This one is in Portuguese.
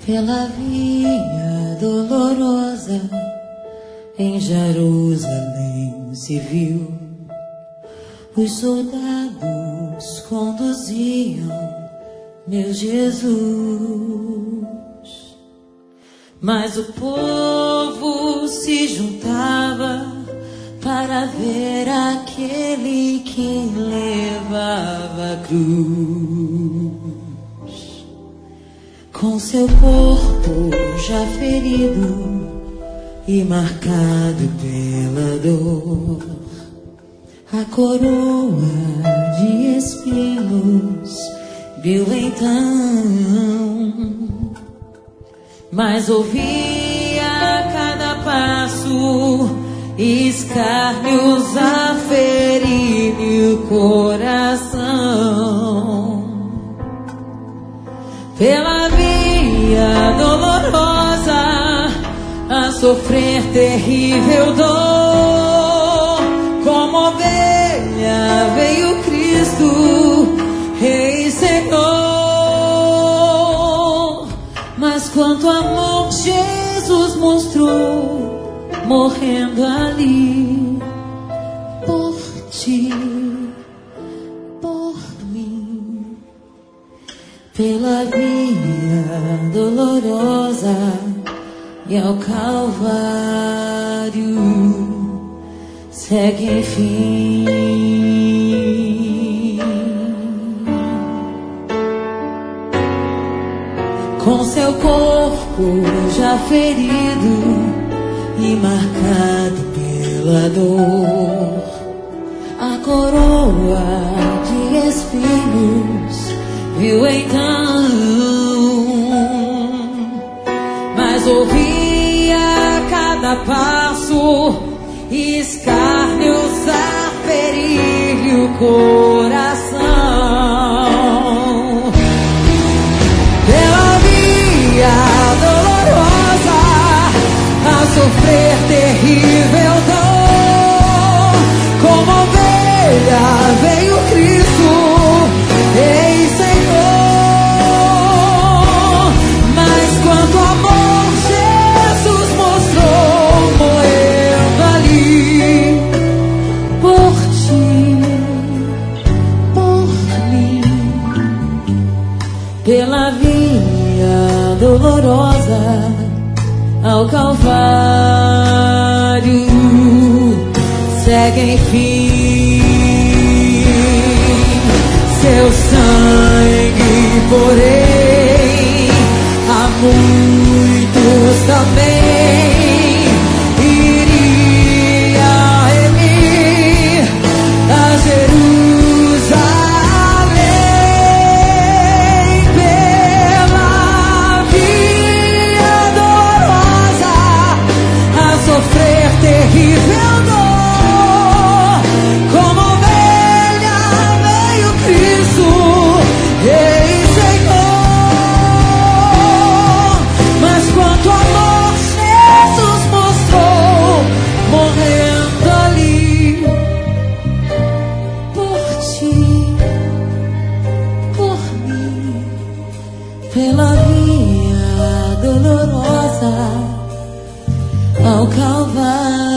Pela via dolorosa em Jerusalém se viu, os soldados conduziam meu Jesus, mas o povo se juntava para ver aquele que levava a cruz. Com seu corpo já ferido e marcado pela dor, a coroa de espinhos viu então, mas ouvia a cada passo escárnios a ferir o coração. Pela via dolorosa a sofrer terrível dor, como ovelha veio Cristo, Rei e Senhor. Mas quanto amor Jesus mostrou, morrendo ali por ti, por mim. Pela via dolorosa e ao Calvário segue enfim. Com seu corpo já ferido e marcado pela dor, a coroa de espinhos viu então, mas ouvia a cada passo escárnios a ferir-lhe o coração. Pela via dolorosa a sofrer terrível dor, como ovelha veio Cristo, Rei e Senhor. Mas quanto amor Jesus mostrou, morrendo ali por ti, por mim. Pela via dolorosa ao Calvário segue enfim. Seu sangue, porém, a muitos também iria remir a Jerusalém. Pela via dolorosa a sofrer terrível dor, como ovelha veio Cristo, Rei e Senhor. Mas quanto amor Jesus mostrou, morrendo ali por ti, por mim. Pela via dolorosa ao Calvário